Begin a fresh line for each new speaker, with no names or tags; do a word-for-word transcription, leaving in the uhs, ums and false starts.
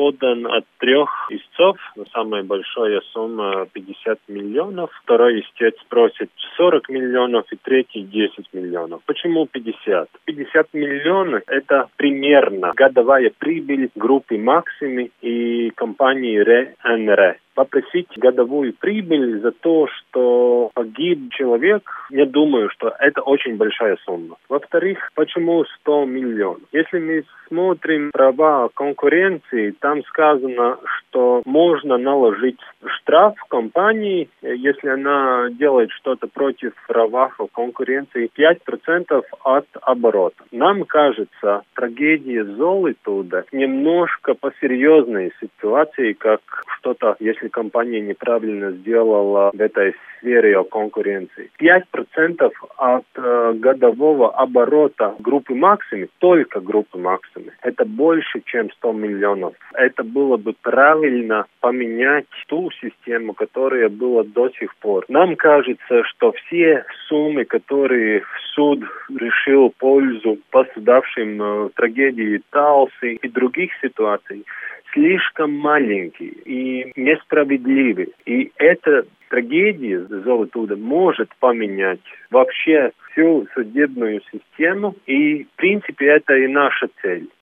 подан от трех истцов. Самая большая сумма пятьдесят миллионов. Второй истец просит сорок миллионов и третий десять миллионов. Почему пятьдесят? пятьдесят миллионов – это примерно годовая прибыль группы Максими и компании РЕН-РЭ. Попросить годовую прибыль за то, что погиб человек, я думаю, что это очень большая сумма. Во-вторых, почему сто миллионов? Если мы смотрим права конкуренции, там сказано, что можно наложить штраф компании, если она делает что-то против права конкуренции, пять процентов от оборота. Нам кажется, трагедия Золотуда немножко посерьезнее ситуации, как что-то, если компания неправильно сделала в этой сфере о конкуренции. пять процентов от э, годового оборота группы Максими, только группы Максими, это больше, чем сто миллионов. Это было бы правильно поменять ту систему, которая была до сих пор. Нам кажется, что все суммы, которые суд решил в пользу пострадавшим э, трагедии Талсы и других ситуаций, слишком маленькие и несправедливые. И эта трагедия Золотуда может поменять вообще всю судебную систему. И, в принципе, это и наша цель.